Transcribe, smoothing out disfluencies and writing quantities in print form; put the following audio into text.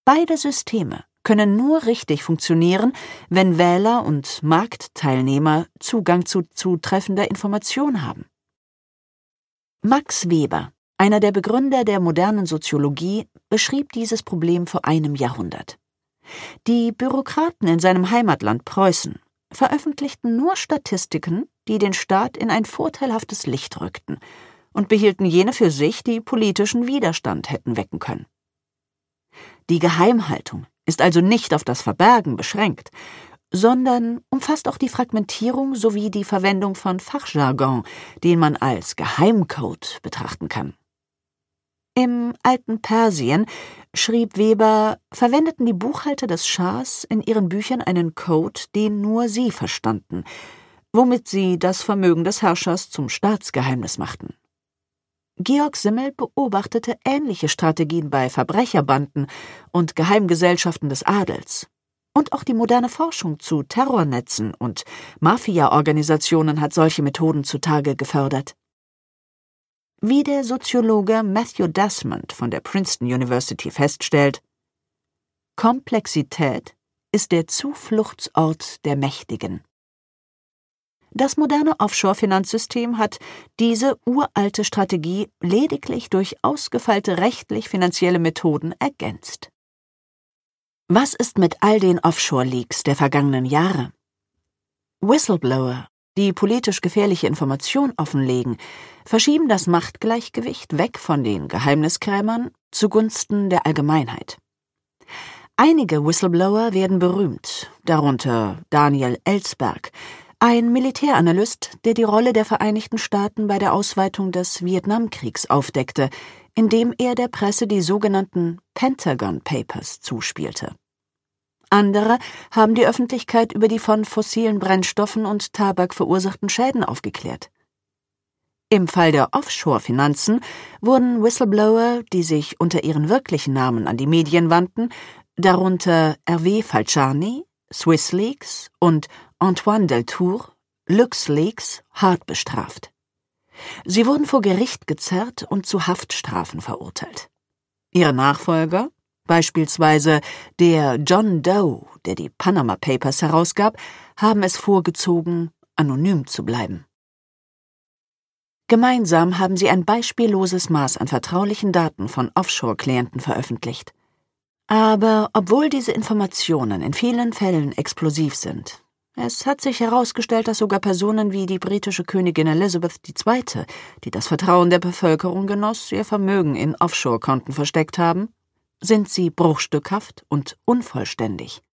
Beide Systeme können nur richtig funktionieren, wenn Wähler und Marktteilnehmer Zugang zu zutreffender Information haben. Max Weber, einer der Begründer der modernen Soziologie, beschrieb dieses Problem vor einem Jahrhundert. Die Bürokraten in seinem Heimatland Preußen veröffentlichten nur Statistiken, die den Staat in ein vorteilhaftes Licht rückten, und behielten jene für sich, die politischen Widerstand hätten wecken können. Die Geheimhaltung ist also nicht auf das Verbergen beschränkt, sondern umfasst auch die Fragmentierung sowie die Verwendung von Fachjargon, den man als Geheimcode betrachten kann. Im alten Persien, schrieb Weber, verwendeten die Buchhalter des Schahs in ihren Büchern einen Code, den nur sie verstanden, womit sie das Vermögen des Herrschers zum Staatsgeheimnis machten. Georg Simmel beobachtete ähnliche Strategien bei Verbrecherbanden und Geheimgesellschaften des Adels. Und auch die moderne Forschung zu Terrornetzen und Mafia-Organisationen hat solche Methoden zutage gefördert. Wie der Soziologe Matthew Desmond von der Princeton University feststellt: Komplexität ist der Zufluchtsort der Mächtigen. Das moderne Offshore-Finanzsystem hat diese uralte Strategie lediglich durch ausgefeilte rechtlich-finanzielle Methoden ergänzt. Was ist mit all den Offshore-Leaks der vergangenen Jahre? Whistleblower, die politisch gefährliche Information offenlegen, verschieben das Machtgleichgewicht weg von den Geheimniskrämern zugunsten der Allgemeinheit. Einige Whistleblower werden berühmt, darunter Daniel Ellsberg, ein Militäranalyst, der die Rolle der Vereinigten Staaten bei der Ausweitung des Vietnamkriegs aufdeckte, indem er der Presse die sogenannten Pentagon Papers zuspielte. Andere haben die Öffentlichkeit über die von fossilen Brennstoffen und Tabak verursachten Schäden aufgeklärt. Im Fall der Offshore-Finanzen wurden Whistleblower, die sich unter ihren wirklichen Namen an die Medien wandten, darunter Hervé Falciani, SwissLeaks und Antoine Deltour, LuxLeaks, hart bestraft. Sie wurden vor Gericht gezerrt und zu Haftstrafen verurteilt. Ihre Nachfolger, beispielsweise der John Doe, der die Panama Papers herausgab, haben es vorgezogen, anonym zu bleiben. Gemeinsam haben sie ein beispielloses Maß an vertraulichen Daten von Offshore-Klienten veröffentlicht. Aber obwohl diese Informationen in vielen Fällen explosiv sind, es hat sich herausgestellt, dass sogar Personen wie die britische Königin Elizabeth II., die das Vertrauen der Bevölkerung genoss, ihr Vermögen in Offshore-Konten versteckt haben, sind sie bruchstückhaft und unvollständig.